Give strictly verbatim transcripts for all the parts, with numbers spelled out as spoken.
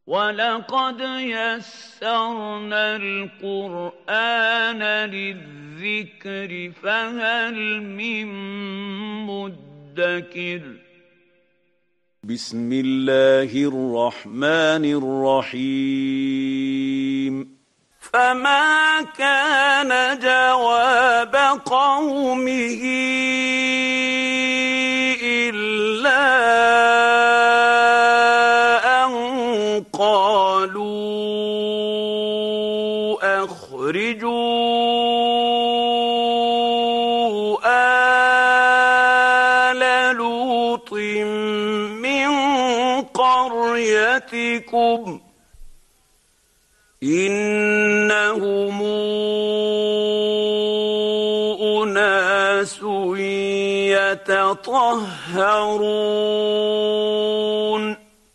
وَلَقَدْ يَسَّرْنَا الْقُرْآنَ لِلذِّكْرِ فَهَلْ مِن مُّدَّكِرٍ بسم الله الرحمن الرحيم فما كان جواب قومه إلا أن قالوا أخرجوا آل لوط من قريتكم إنهم أناس يتطهرون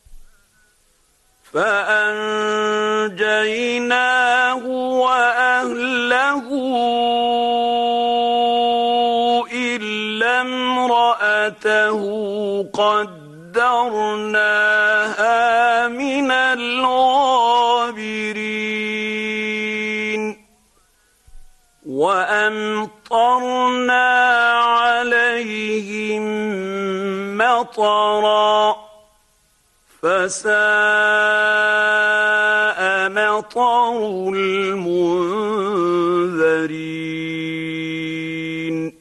فأنجيناه وأهله إلا امرأته قدرناها من الغابرين وأمطرنا عليهم مطرا فساء مطر المنذرين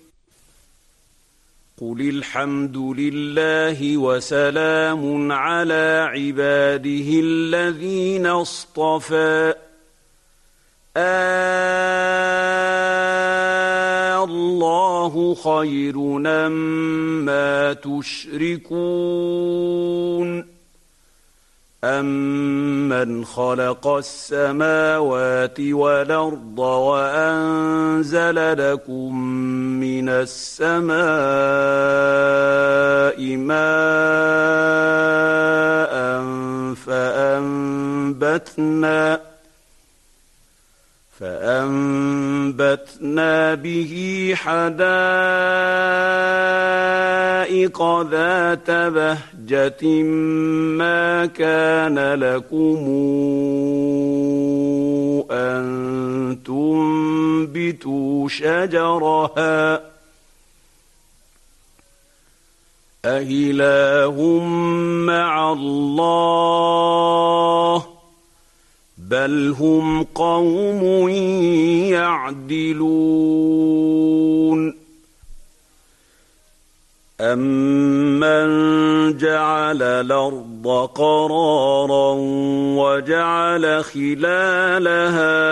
قل الحمد لله وسلام على عباده الذين اصطفى الله خير أما تشركون أَمَّنْ خَلَقَ السَّمَاوَاتِ وَالْأَرْضَ وَأَنزَلَ لَكُم مِّنَ السَّمَاءِ مَاءً فَأَنبَتْنَا فَأَنبَتْنَا بِهِ حَدَائِقَ ذَاتَ بَهْجَةٍ مَا كَانَ لَكُمْ أَن تُنبِتُوا شَجَرَهَا أَإِلَٰهٌ مَّعَ اللَّهِ بل هم قوم يعدلون أَمَّنْ جَعَلَ الْأَرْضَ قَرَارًا وَجَعَلَ خِلَالَهَا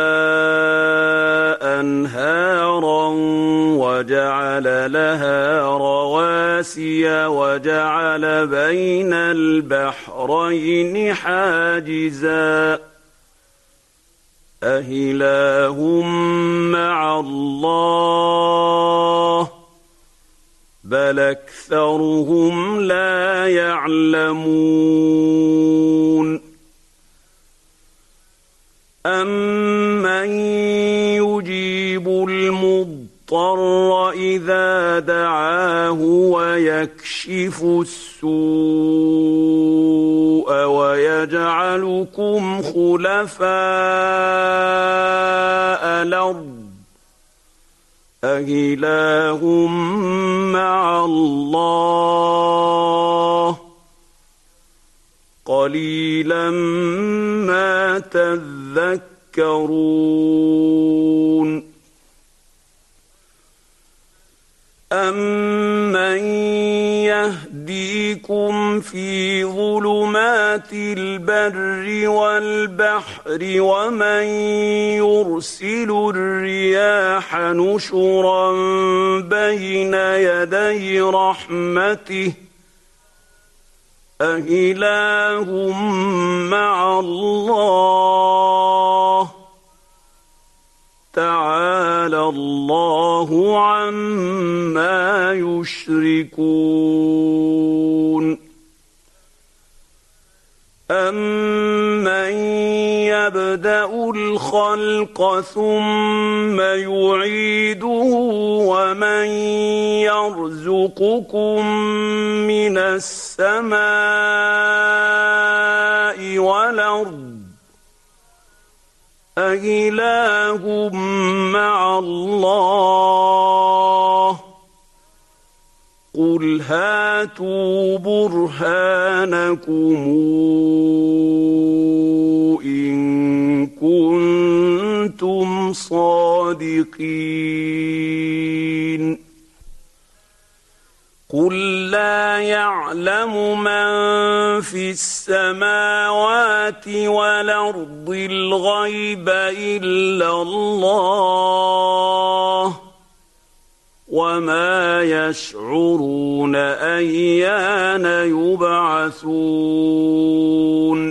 أَنْهَارًا وَجَعَلَ لَهَا رَوَاسِيَ وَجَعَلَ بَيْنَ الْبَحْرَيْنِ حَاجِزًا أَإِلَٰهٌ مَّعَ اللَّهِ بل أكثرهم لا يعلمون أَمَّن يُجِيبُ الْمُضْطَرَّ إِذَا دَعَاهُ وَيَكْشِفُ السُّوءَ وَيَجْعَلُكُمْ خُلَفَاءَ الْأَرْضِ أَإِلَٰهٌ مَّعَ اللَّهِ قَلِيلًا مَّا تَذَكَّرُونَ أَمَّن يَهْدِيكُمْ فِي ظُلُمَاتِ الْبَرِّ وَالْبَحْرِ وَمَن يُرْسِلُ الرِّيَاحَ نُشُرًا بَيْنَ يَدَيْ رَحْمَتِهِ أَإِلَٰهٌ مَّعَ اللَّهِ تعالى الله عما يشركون أَمَّن يَبْدَأُ الْخَلْقَ ثُمَّ يُعِيدُهُ وَمَن يَرْزُقُكُم مِّنَ السَّمَاءِ والأرض أإله مع الله قل هاتوا برهانكم إن كنتم صادقين قل لا يعلم من في السماوات والأرض الغيب إلا الله وما يشعرون أيان يبعثون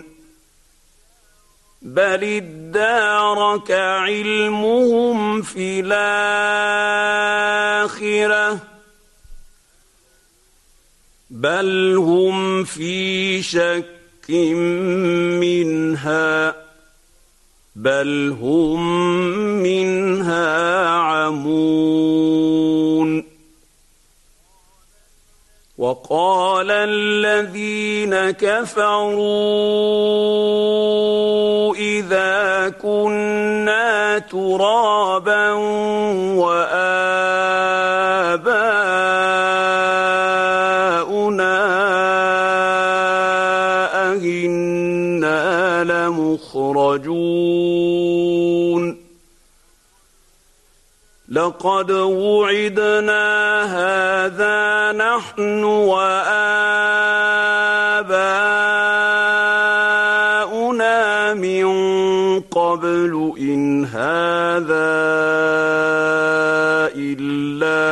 بل ادارك علمهم في الآخرة بل هم في شك منها بل هم منها عمون وقال الذين كفروا إذا كنا ترابا وآباؤنا أئنا لمخرجون لقد وعدنا هذا نحن وآباؤنا من قبل إن هذا إلا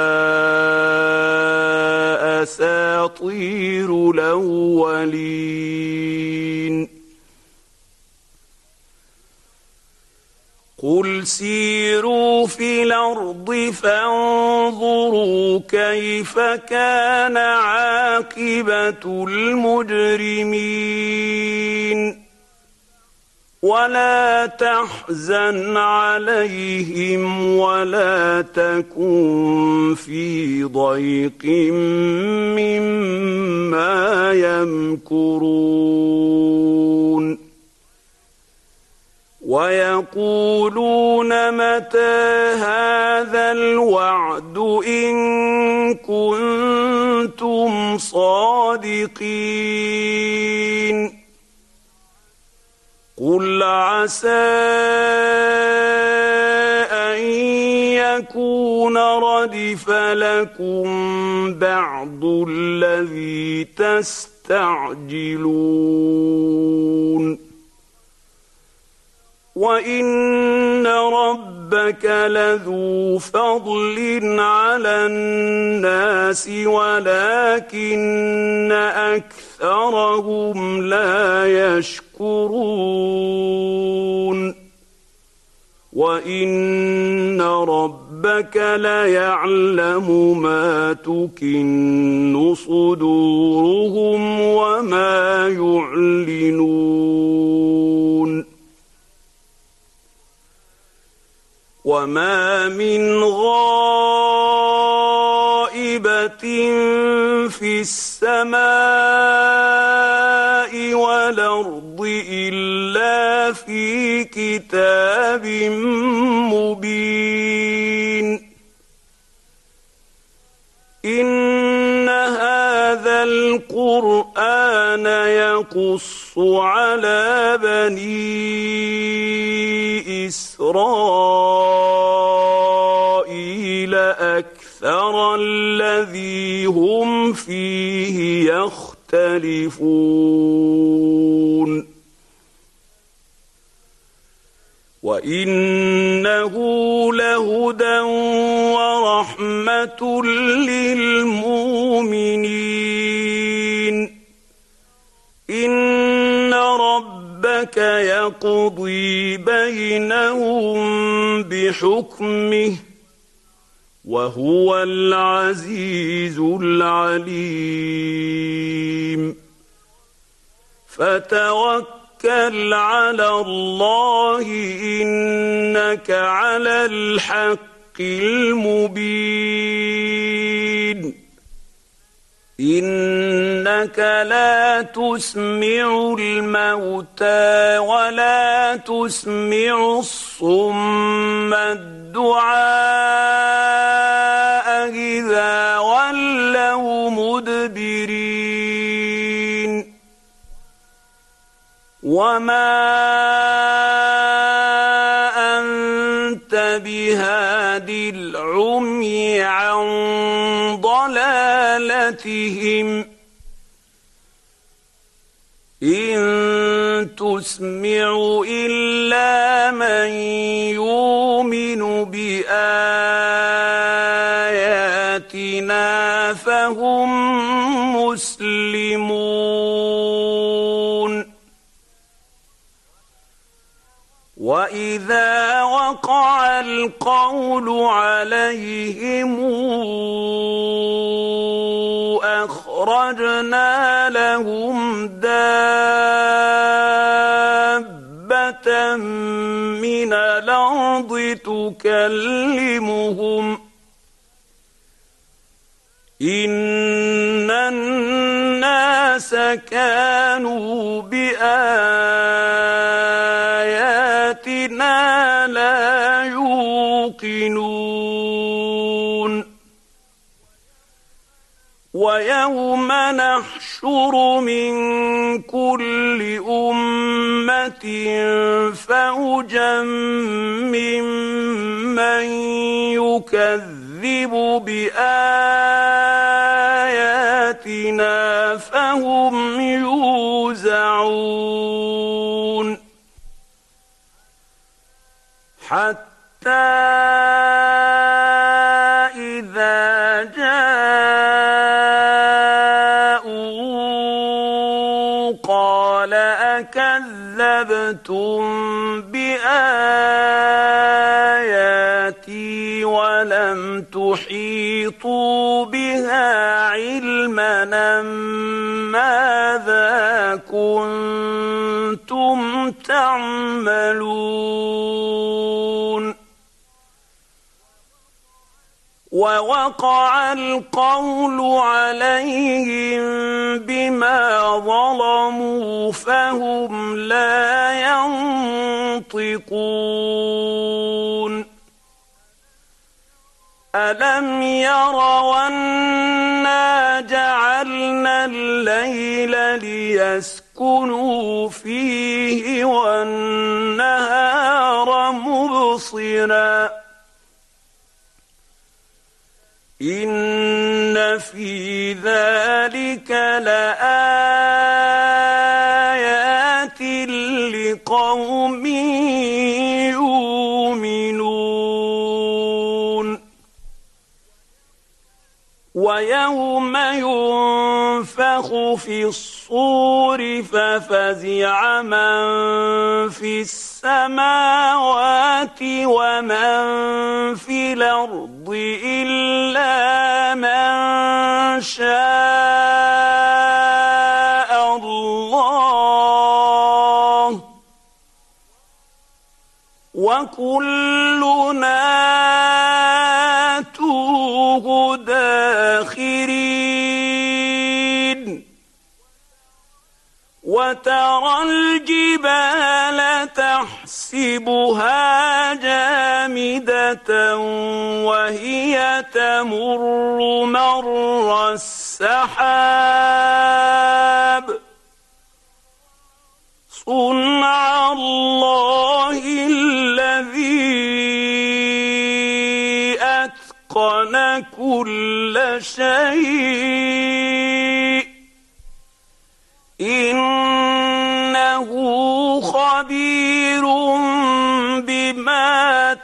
أساطير الأولين قل سيروا في الأرض فانظروا كيف كان عاقبة المجرمين ولا تحزن عليهم ولا تكن في ضيق مما يمكرون ويقولون متى هذا الوعد إن كنتم صادقين قل عسى أن يكون ردف لكم بعض الذي تستعجلون وإن ربك لذو فضل على الناس ولكن أكثرهم لا يشكرون وإن ربك ليعلم ما تكن صدورهم وما يعلنون وما من غائبة في السماء والأرض إلا في كتاب مبين إن هذا القرآن يقص على بني إسرائيل أكثر الذي هم فيه يختلفون وإنه لهدى ورحمة للمؤمنين إن ربك يقضي بينهم بحكمه وهو العزيز العليم فتوكل على الله إنك على الحق المبين إنك لا تسمع الموتى ولا تسمع الصم الدعاء إذا ولوا مدبرين وما أنت بهادي العمي عن ضلالتهم إن تسمع إلا من يؤمن بآياتنا فهم مسلمون وإذا وقع القول عليهم أخرجنا لهم دابة من الأرض تكلمهم إن الناس كانوا بآياتنا لا يوقنون ويوم نحشر من كل أمة فوجا ممن يكذب بآياتنا فهم يوزعون حتى إذا جاءوا قال أكذبتم بآياتي ولم تحيطوا بها علما ماذا كنتم تعملون ووقع القول عليهم بما ظلموا فهم لا ينطقون ألم يروا أنا جعلنا الليل ليسكنوا فيه والنهار مبصرا إن في ذلك لآيات لقوم يؤمنون ويوم ينفخ في الصور ففزع من في السماوات ومن في الأرض إلا من شاء الله وكلنا آتوه داخرين وترى الجبال تحسبها جامدة وهي تمر مر السحاب صنع الله الذي أتقن كل شيء إنه خبير بما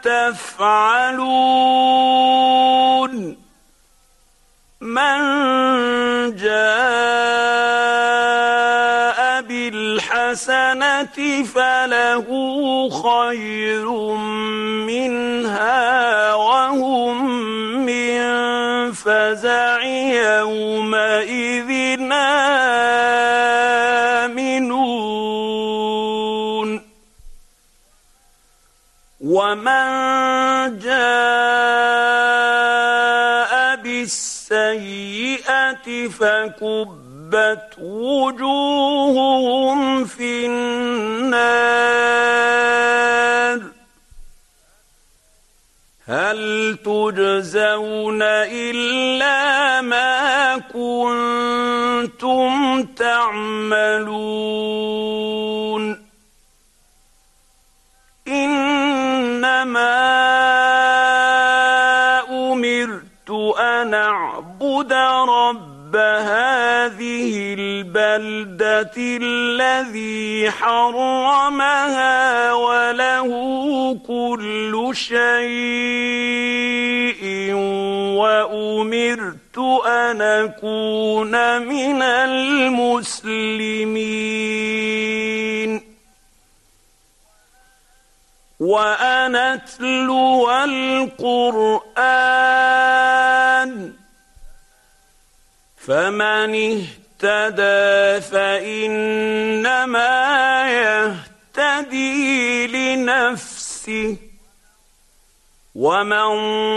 تفعلون من جاء بالحسنة فله خير منها وهم من فزع يومئذ آمنون ومن جاء بالسيئة فكبت وجوههم في النار هل تجزون إلا ما كنتم تعملون إنما أمرت أن أعبد رب هذه البلدة الذي حرمها وله كل شيء وأمرت أن أكون من المسلمين وأن أتلو القرآن فمن اهتدى فإنما يهتدي لنفسه ومن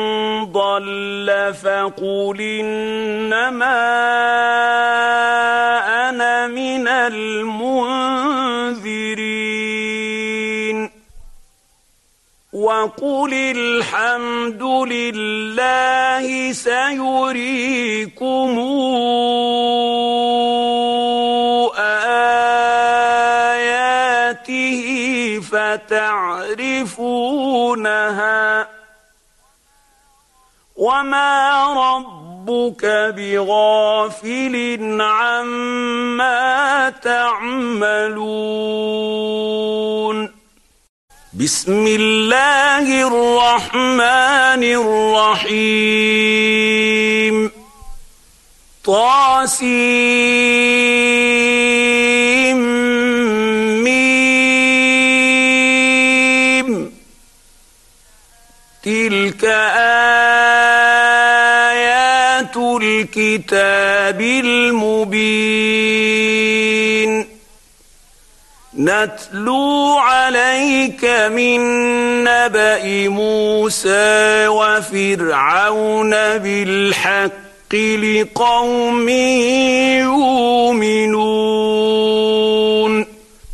ضل فقل إنما أنا من المنذرين وقل الحمد لله سيريكم آياته فتعرفونها وما ربك بغافل عما تعملون بسم الله الرحمن الرحيم طاسيم ميم تلك آيات الكتاب المبين نتلو عليك من نبأ موسى وفرعون بالحق لقوم يؤمنون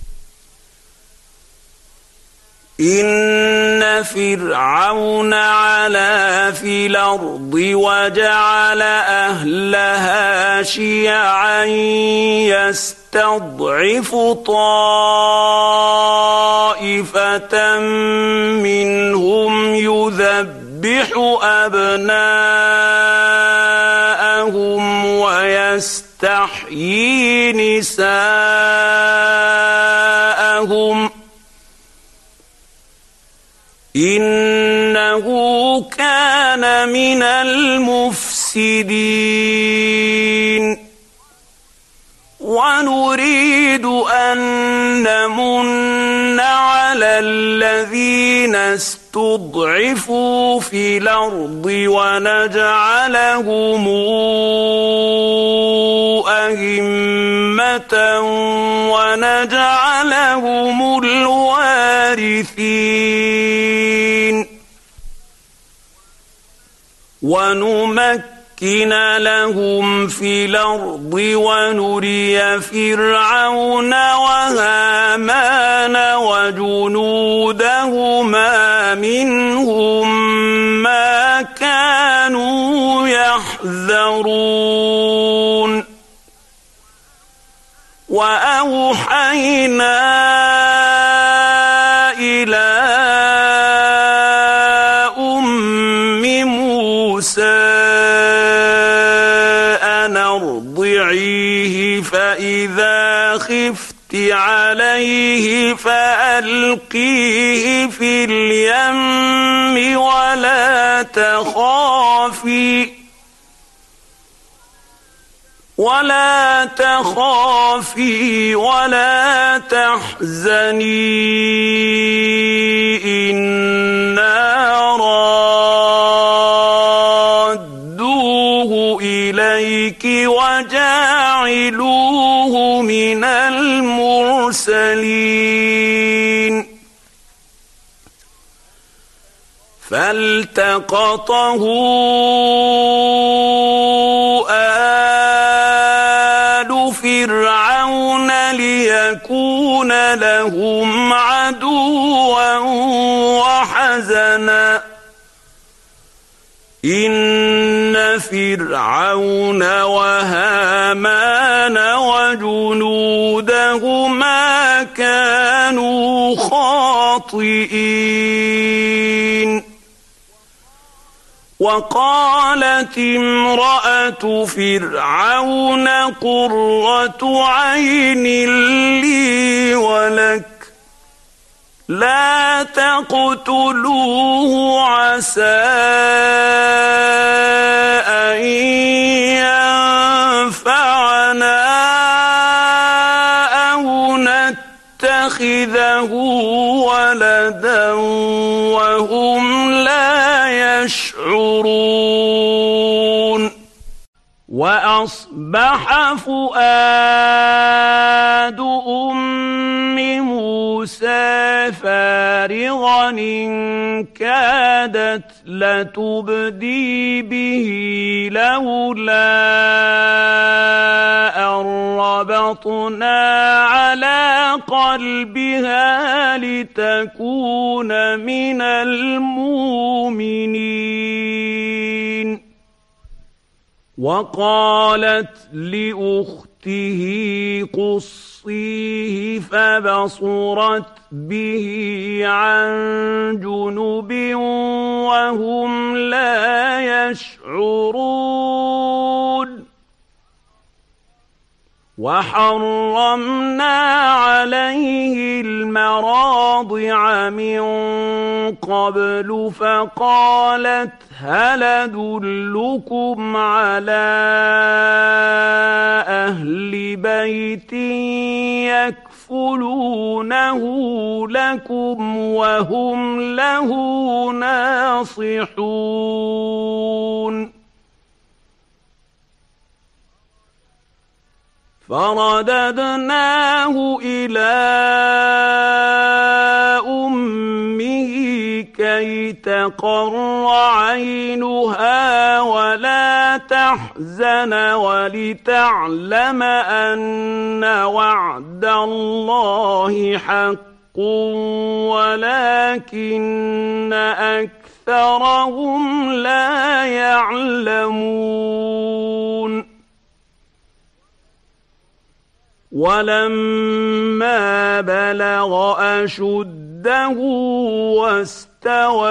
إن فرعون علا في الأرض وجعل أهلها شيعا يستضعف طائفة منهم يذبح أبناءهم ويستحيي نساءهم إنه كان من المفسدين ونريد أن نمن على الذين استضعفوا في الأرض ونجعلهم أئمة ونجعلهم الوارثين ونمكن لهم في الأرض ونري فرعون وهامان وجنودهما منهم ما كانوا يحذرون وأوحينا إلى أم موسى أن أرضعيه فإذا خفت عليه فألقيه في اليم ولا تخافي ولا تخافي ولا تحزني إنا رادوه إليك وجاعلوه من المرسلين فالتقطه آل فرعون ليكون لهم عدوا وحزنا إن فرعون وهامان وجنودهما كانوا خاطئين وقالت امرأة فرعون قرة عين لي ولك لا تقتلوه عسى أن ينفعنا أو نتخذه ولدا وهم لا يشعرون وأصبح فؤاد أم موسى فارغا إن كادت لتبدي به لولا أن ربطنا على قلبها لتكون من المؤمنين وقالت لأخته قصيه فبصرت به عن جنب وهم لا يشعرون وحرمنا عليه المراضع من قبل فقالت هل أدلكم على أهل بيت يكفلونه لكم وهم له ناصحون فرددناه إلى أمه كي تقر عينها ولا تحزن ولتعلم أن وعد الله حق ولكن أكثرهم لا يعلمون ولما بلغ أشده واستوى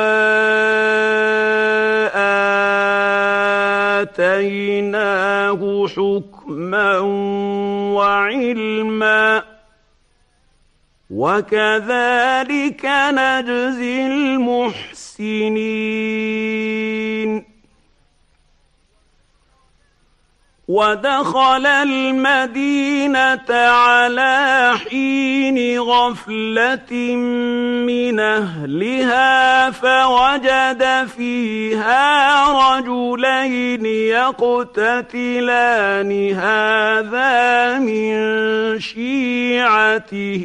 آتيناه حكما وعلما وكذلك نجزي المحسنين ودخل المدينة على حين غفلة من أهلها فوجد فيها رجلين يقتتلان هذا من شيعته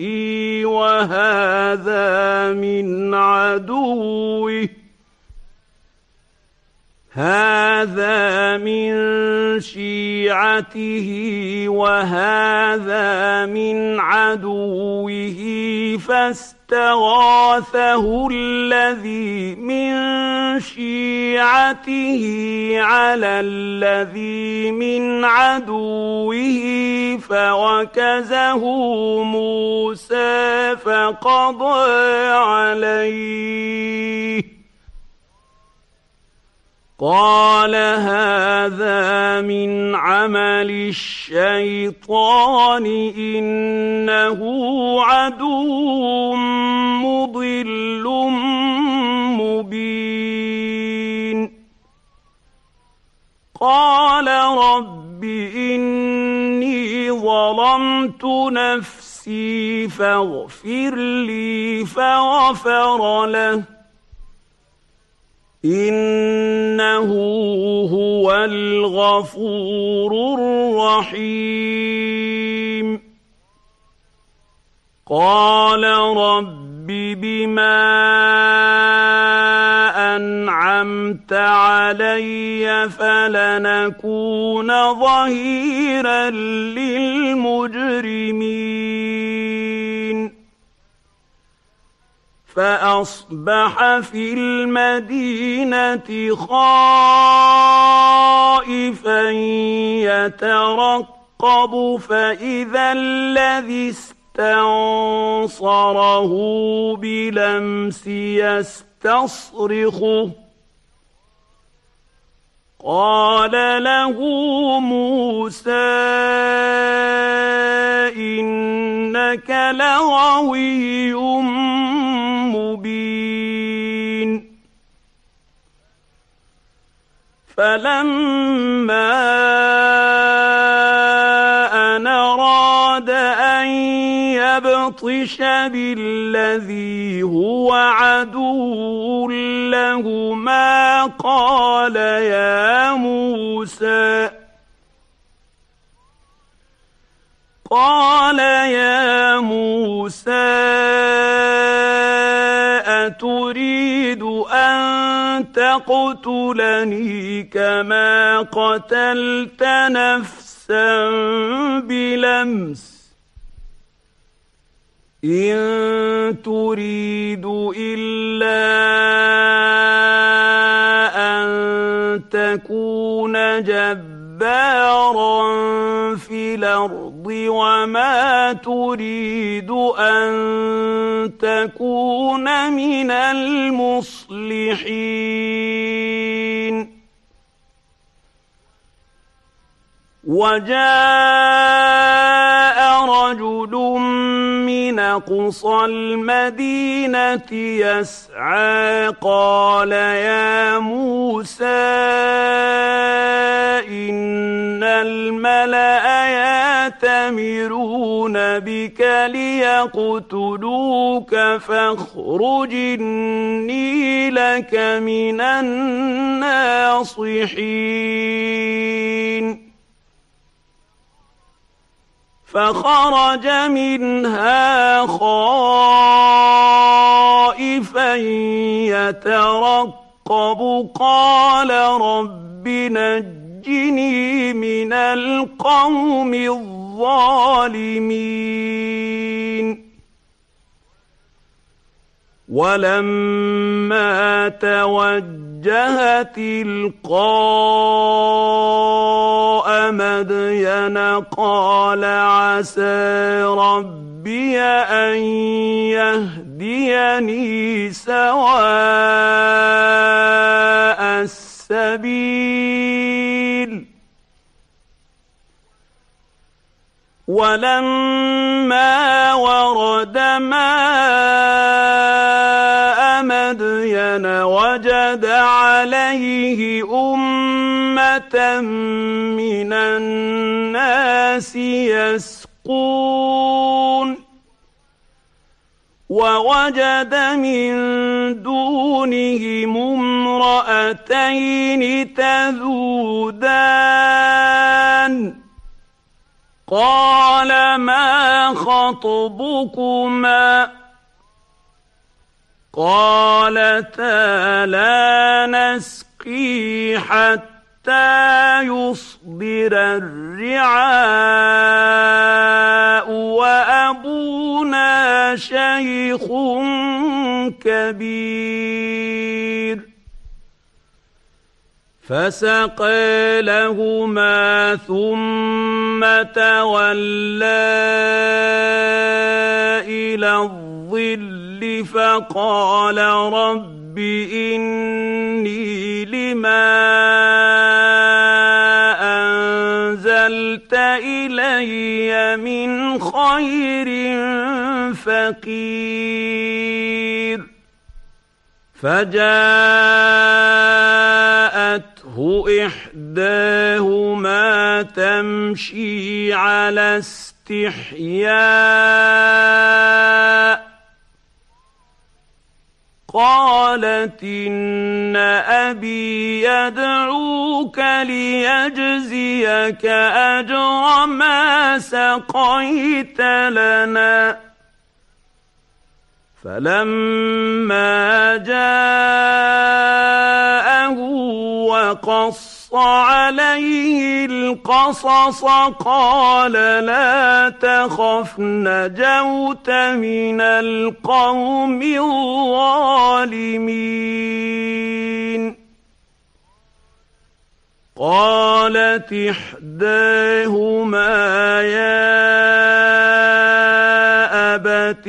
وهذا من عدوه هذا من شيعته وهذا من عدوه فاستغاثه الذي من شيعته على الذي من عدوه فوكزه موسى فقضى عليه قال هذا من عمل الشيطان إنه عدو مضل مبين قال رب إني ظلمت نفسي فاغفر لي فغفر له إنه هو الغفور الرحيم قال رب بما أنعمت أنعمت علي فلنكون ظهيرا للمجرمين فأصبح في المدينة خائفا يترقب فإذا الذي استنصره بلمس يستصرخه قال له موسى إنك لغوي مبين فلما أن أراد أن يبطش بالذي هو عدو لهما قال يا موسى قال يا موسى أتريد أن تقتلني كما قتلت نفسا بلمس إن تريد إلا أن تكون جبارا في الأرض وما تريد أن تكون من المصلحين وجاء رجل من أقصى المدينة يسعى قال يا موسى إن الملأ يأتمرون بك ليقتلوك فاخرج إني لك من الناصحين فخرج منها خائفا يترقب قال رب نجني من القوم الظالمين ولما توجه تلقاء مدين قال عسى ربي أن يهديني سواء السبيل ولما ورد ماء مدين وجد عليه أمة من الناس يسقون ووجد من دونهم امرأتين تذودان قال ما خطبكما قالتا لا نسقي حتى يصدر الرعاء وأبونا شيخ كبير فسقى لهما ثم تولى إلى الظل فقال رب إني لما أنزلت إلي من خير فقير فجاءته إحداهما تمشي على استحياء قالت إن أبي يدعوك ليجزيك أجر ما سقيت لنا فلما جاء عليه القصص قال لا تخف نجوت من القوم الظالمين قالت إحداهما يا أبت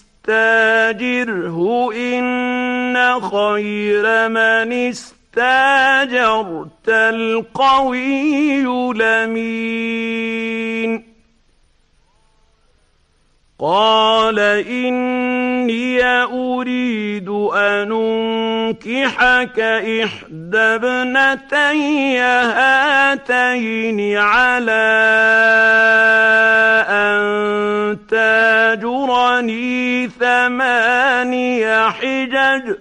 استاجره إن خير من استاجرت القوي الأمين قال إني أريد أن أنكحك إحدى ابنتي هاتين على أن تاجرني ثماني حجج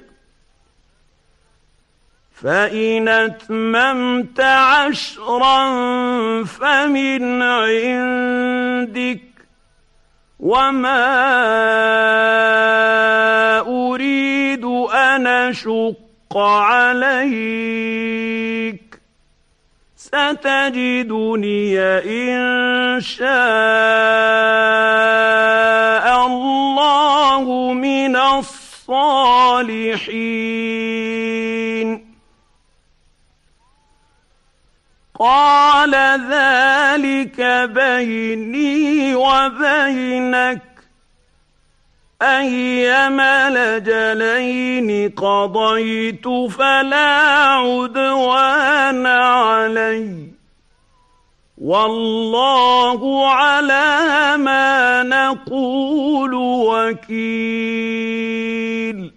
فإن أتممت عشرا فمن عندك وما أريد أن أشق عليك ستجدني إن شاء الله من الصالحين قال ذلك بيني وبينك أيما الأجلين قضيت فلا عدوان علي والله على ما نقول وكيل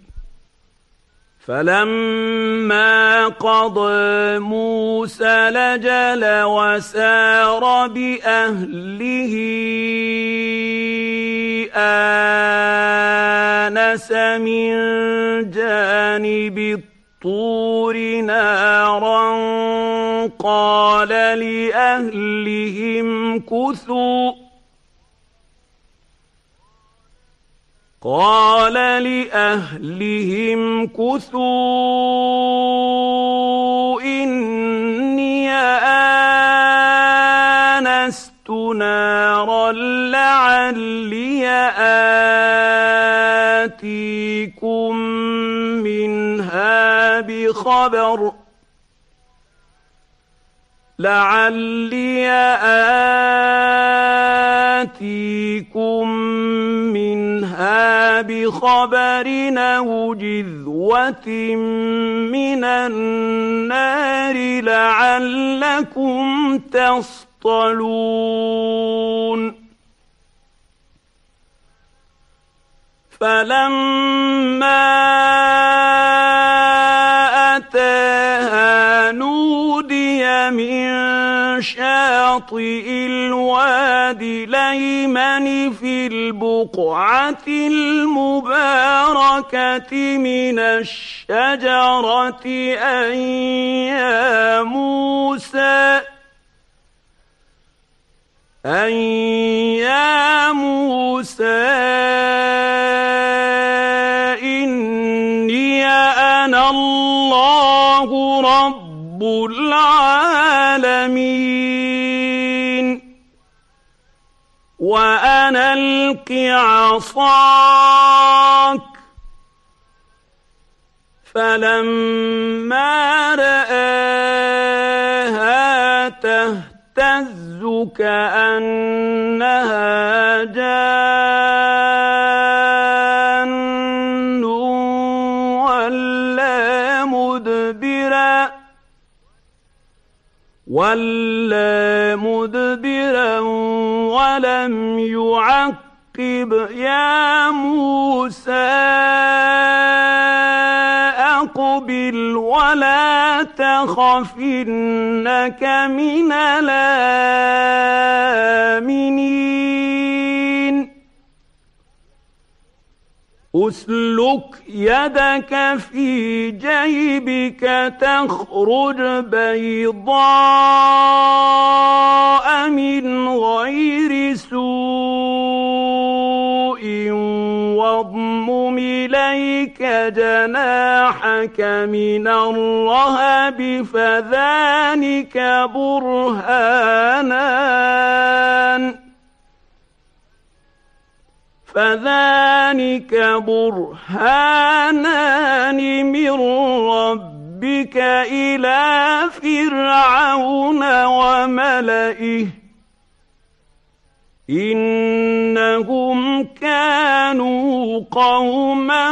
فلما قضى موسى الأجل وسار بأهله آنس من جانب الطور نارا قال لأهلهم كثوا قال لأهلهم كثوا إني آنست نارا لعلي آتيكم منها بخبر لعلي آتيكم منها بخبر أو جذوة من النار لعلكم تصطلون فلما أتاها نودي من شاطئ الوادي الأيمن في البقعة المباركة من الشجرة أن يا موسى أن يا موسى إني أنا الله رب العالمين وأن ألق عصاك فلما رآها تهتز كأنها جان ولا مدبرا ولا مدبرا ولم يعقب يا موسى أقبل ولا تخف إنك من الآمنين أسلك يدك في جيبك تخرج بيضاء من غير سوء واضمم إليك جناحك من الرهب فذلك برهانان فذلك برهانان من ربك إلى فرعون وملئه إنهم كانوا قوما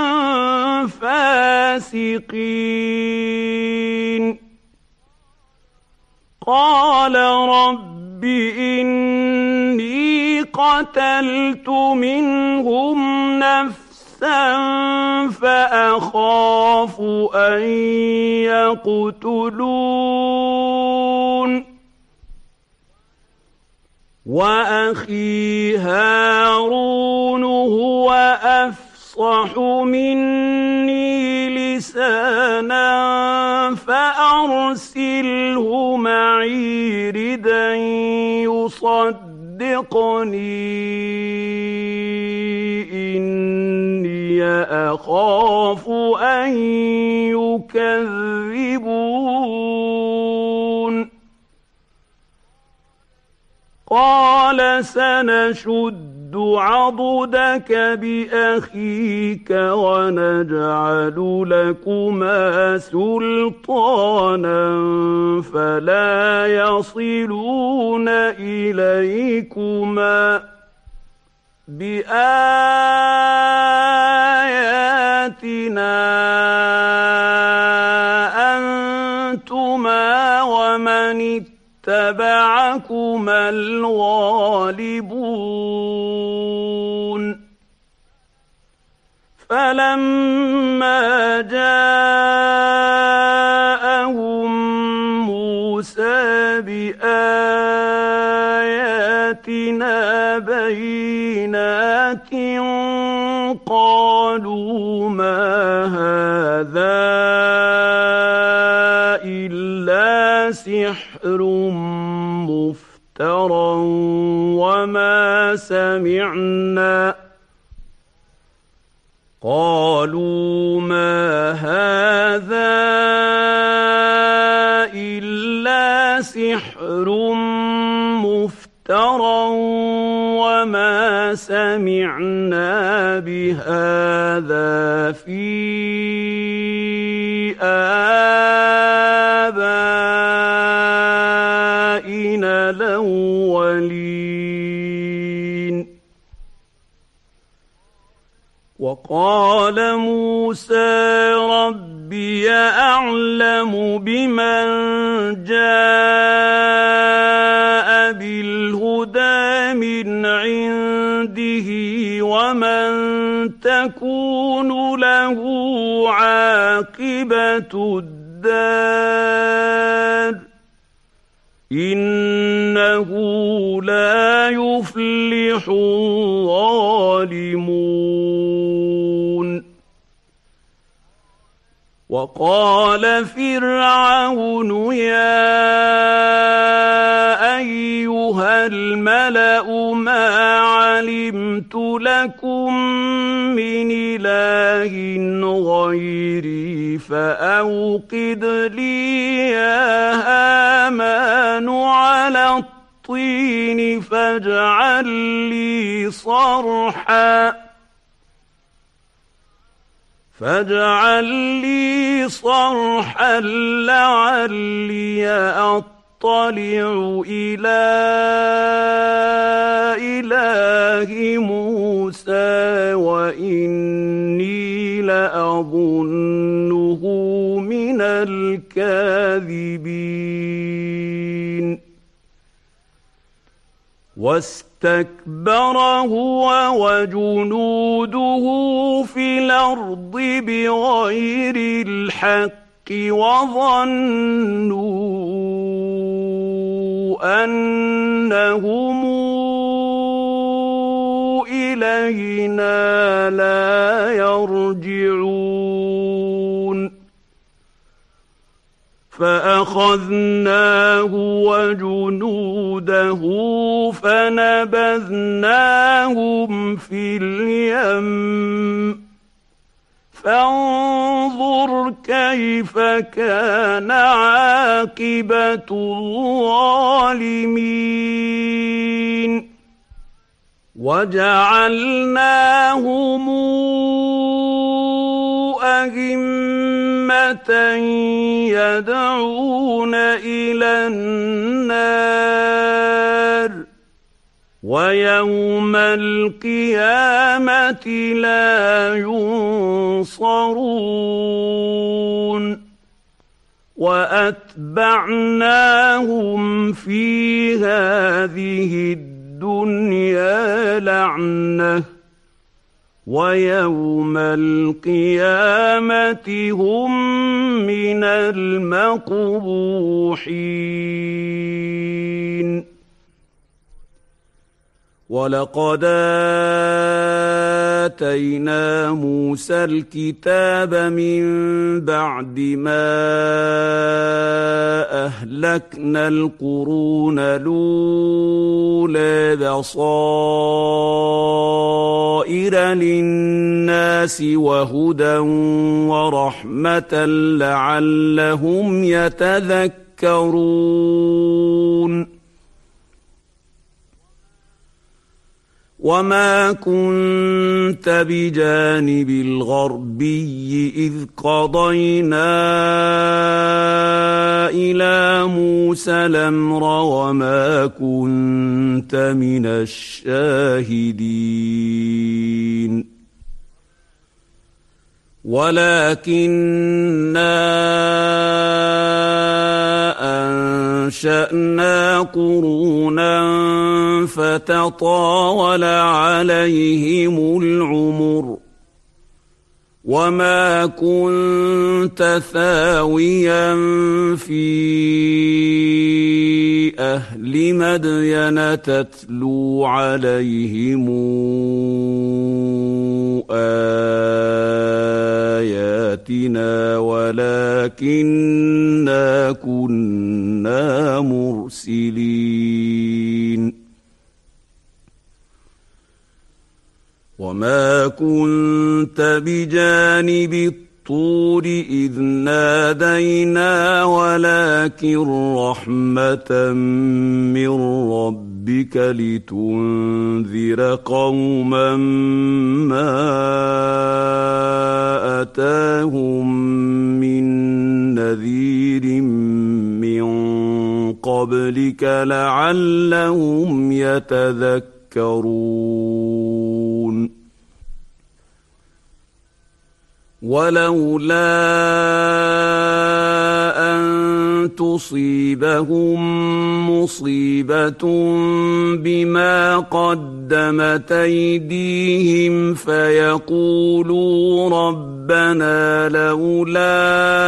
فاسقين قال رب إني قتلت منهم نفسا فأخاف أن يقتلون وأخي هارون هو أفصح مني لسانا فأرسله معي ردا يصدقني إني أخاف أن يكذبون قال سنشد عضدك بأخيك ونجعل لكما سلطانا فلا يصلون إليكما بآياتنا أنتما ومن اتبعكما الغالبون فلما جاءهم موسى بآياتنا بينات قالوا ما هذا إلا سحر مفترى وما سمعنا قالوا ما هذا إلا سحر مفترى وما سمعنا بهذا في آبائنا الأولين وقال موسى ربي أعلم بمن جاء بالهدى من عنده ومن تكون له عاقبة الدار إنه لا يفلح الظالمون وقال فرعون يا أيها الملأ ما علمت لكم من إله غيري فأوقد لي يا هامان على الطين فاجعل لي صرحا فاجعل لي صرحا لعلي أطلع إلى إله موسى وإني لأظنه من الكاذبين واستكبر هو وجنوده في الأرض بغير الحق وظنوا أنهم إلينا لا يرجعون فأخذناه وجنوده فنبذناهم في اليم فانظر كيف كان عاقبة الظالمين وجعلناهم أئمة يدعون إلى النار ويوم القيامة لا ينصرون وأتبعناهم في هذه الدنيا لعنة ويوم القيامة هم من المقبوحين ولقد آتينا موسى الكتاب من بعد ما أهلكنا القرون الأولى بصائر للناس وهدى ورحمة لعلهم يتذكرون وما كنت بجانب الغربي إذ قضينا إلى موسى الأمر وما كنت من الشاهدين ولكننا أنشأنا قرونا فتطاول عليهم العمر وما كنت ثاويا في أهل مدين تتلو عليهم آياتنا ولكننا كنا مرسلين وما كنت بجانب الطور إذ نادينا ولكن رحمة من ربك لتنذر قوما ما أتاهم من نذير من قبلك لعلهم يتذكرون ولولا أن تصيبهم مصيبة بما قدمت أيديهم فيقولوا ربنا لولا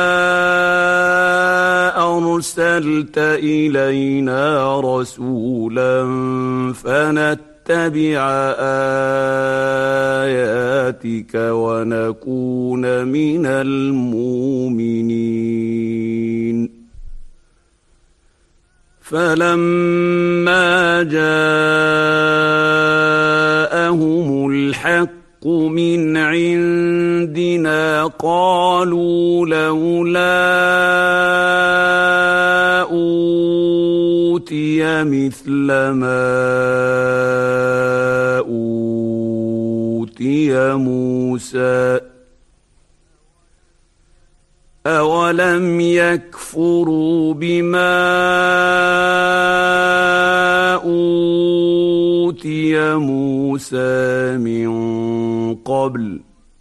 أرسلت إلينا رسولا فنتبع نتبع آياتك ونكون من المؤمنين فلما جاءهم الحق من عندنا قالوا لولا أوتي مثل ما أوتي موسى أولم يكفروا بما أوتي موسى من قبل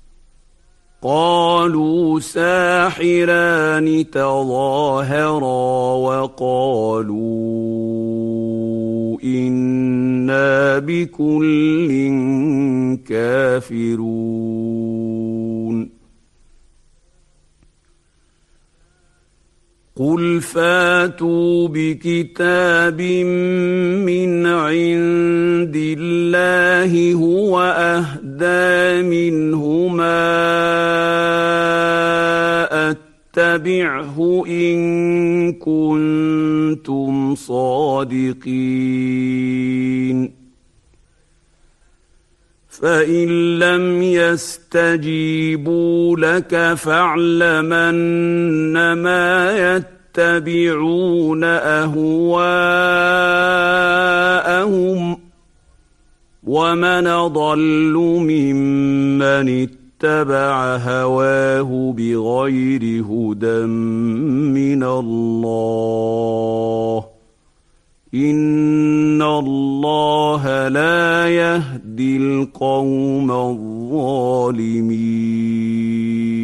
قالوا ساحران تظاهرا وقالوا إنا بكل كافرون قل فاتوا بكتاب من عند الله هو أهدى منهما فاتبعه إن كنتم صادقين فإن لم يستجيبوا لك فاعلم أنما يتبعون أهواءهم ومن أضل ممن اتبع هواه بغير هدى من الله إن الله لا يهدي القوم الظالمين